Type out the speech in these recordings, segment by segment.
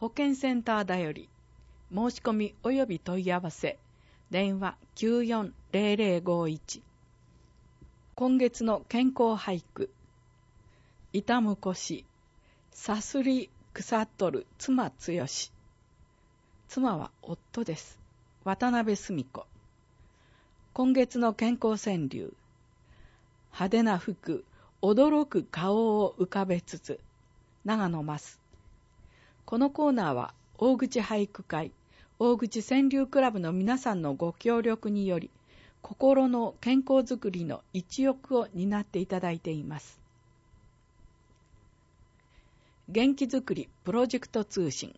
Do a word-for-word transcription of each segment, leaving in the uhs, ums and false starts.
保健センターだより。申し込みおよび問い合わせ。電話 きゅうよんゼロゼロごいち。今月の健康俳句。痛む腰、さすり腐っとる妻強し。妻は夫です。渡辺澄子。今月の健康川柳。派手な服、驚く顔を浮かべつつ。長野マス。このコーナーは大口俳句会、大口川柳クラブの皆さんのご協力により、心の健康づくりの一翼を担っていただいています。元気づくりプロジェクト通信。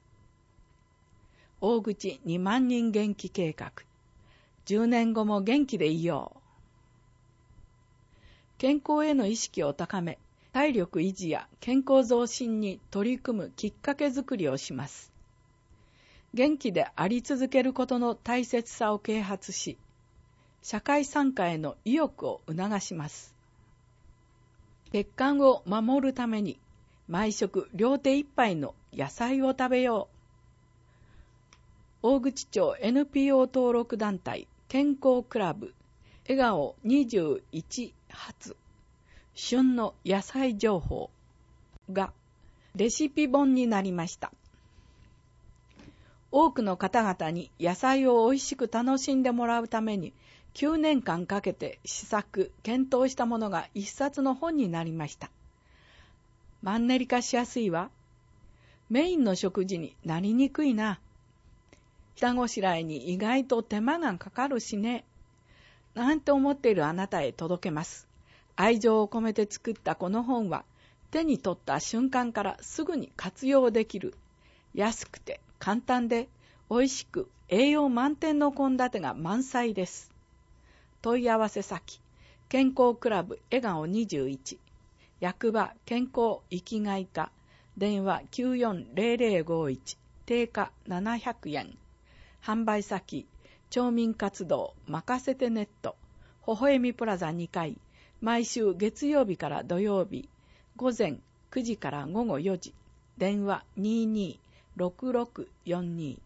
大口にまんにん元気計画。じゅうねんごも元気でいよう。健康への意識を高め、体力維持や健康増進に取り組むきっかけづくりをします。元気であり続けることの大切さを啓発し、社会参加への意欲を促します。血管を守るために、毎食両手一杯の野菜を食べよう。大口町 エヌピーオー 登録団体健康クラブ笑顔にじゅういち発旬の野菜情報がレシピ本になりました。多くの方々に野菜をおいしく楽しんでもらうためにきゅうねんかんかけて試作検討したものが一冊の本になりました。マンネリ化しやすいわ。メインの食事になりにくいな。下ごしらえに意外と手間がかかるしね。なんて思っているあなたへ届けます。愛情を込めて作ったこの本は、手に取った瞬間からすぐに活用できる。安くて簡単で美味しく栄養満点の献立が満載です。問い合わせ先、健康クラブ笑顔にじゅういち。役場健康生きがい課、電話 きゅうよんゼロゼロごいち、定価ななひゃくえん。販売先、町民活動任せてネット、ほほえみプラザにかい、毎週月曜日から土曜日、午前くじから午後よじ、電話にじゅうに ろくろくよんに。